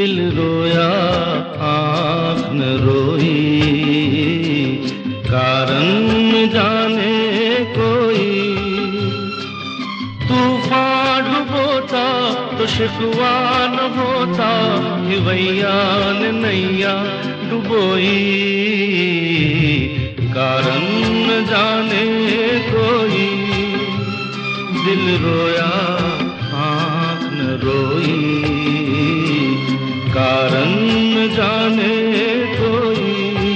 दिल रोया आँख न रोई, कारण न जाने कोई। तूफान डुबोता तो शिकवा न होता, हिवैया ने नैया डुबोई, कारण न जाने कोई। दिल रोया आँख न रोई, कारण न जाने कोई।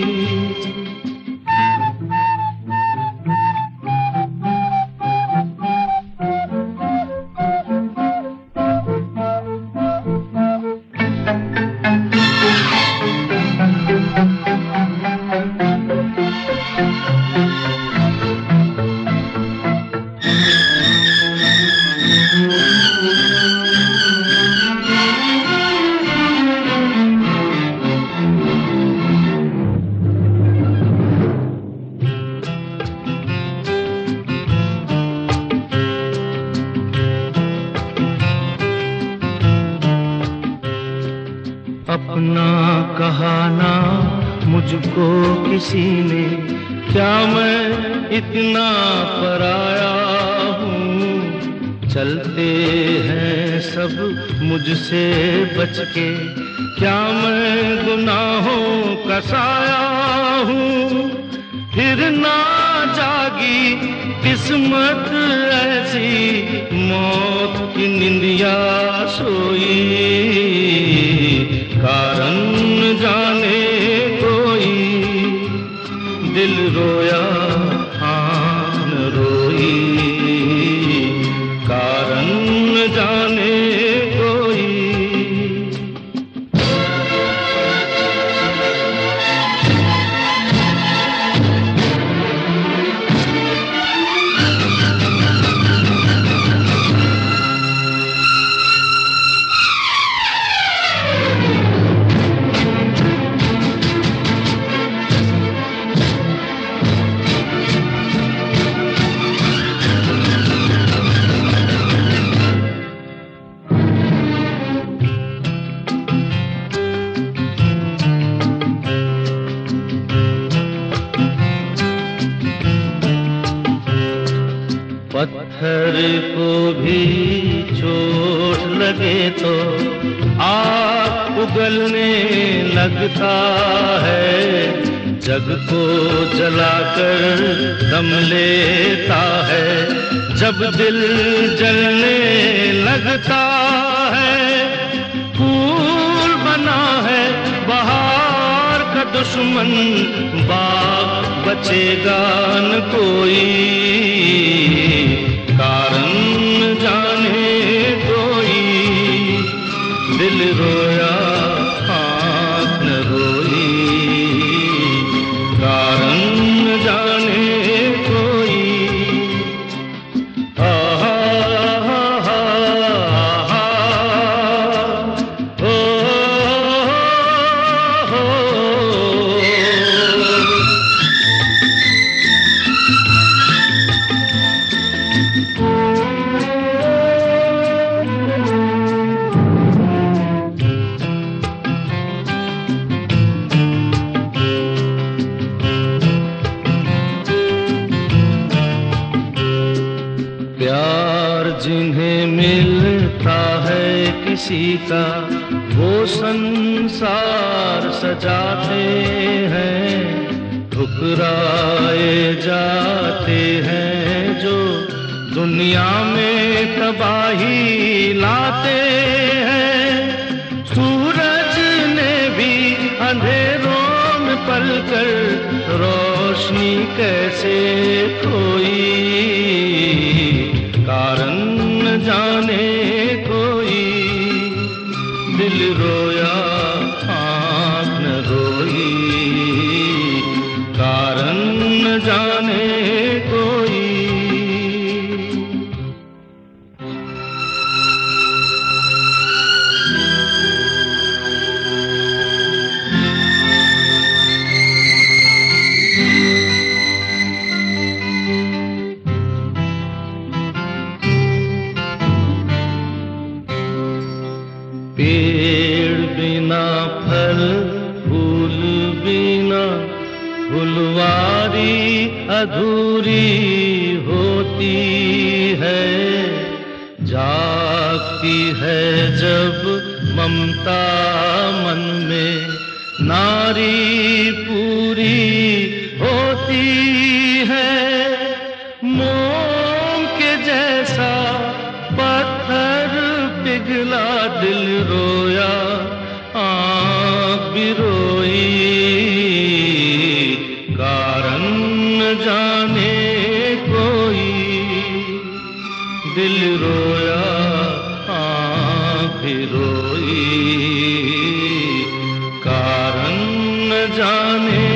अपना कहाना मुझको किसी ने, क्या मैं इतना पराया हूँ। चलते हैं सब मुझसे बच के, क्या मैं गुनाहों का साया हूँ। फिर ना जागी किस्मत ऐसी, मौत की निंदिया सोई, कारण न जाने कोई। दिल रोया आँख न रोई, कारण न जाने कोई। पत्थर को भी चोट लगे तो आग उगलने लगता है। जग को जलाकर दम लेता है, जब दिल जलने लगता है। फूल बना है बहार का दुश्मन, बाग बचेगा न कोई, कारण न जाने कोई। दिल रोया आँख न रोई, कारण न जाने कोई। आहा आहा आहा, ओ हो। प्यार जिन्हें मिलता है किसी का, वो संसार सजाते हैं। ठुकराए जाते हैं जो दुनिया में तबाही लाते हैं। सूरज ने भी अंधेरों में पलकर रोशनी कैसे खोई, कारण न जाने कोई। दिल रोया आँख न रोई, कारण न जाने कोई। पेड़ बिन अधूरी होती है, जागती है जब ममता मन में, नारी पूरी होती है। मोम के जैसा पत्थर पिघला दिल रोया, आँख भी रोई, कारण न जाने कोई। दिल रोया, आँख भी रोई, कारण न जाने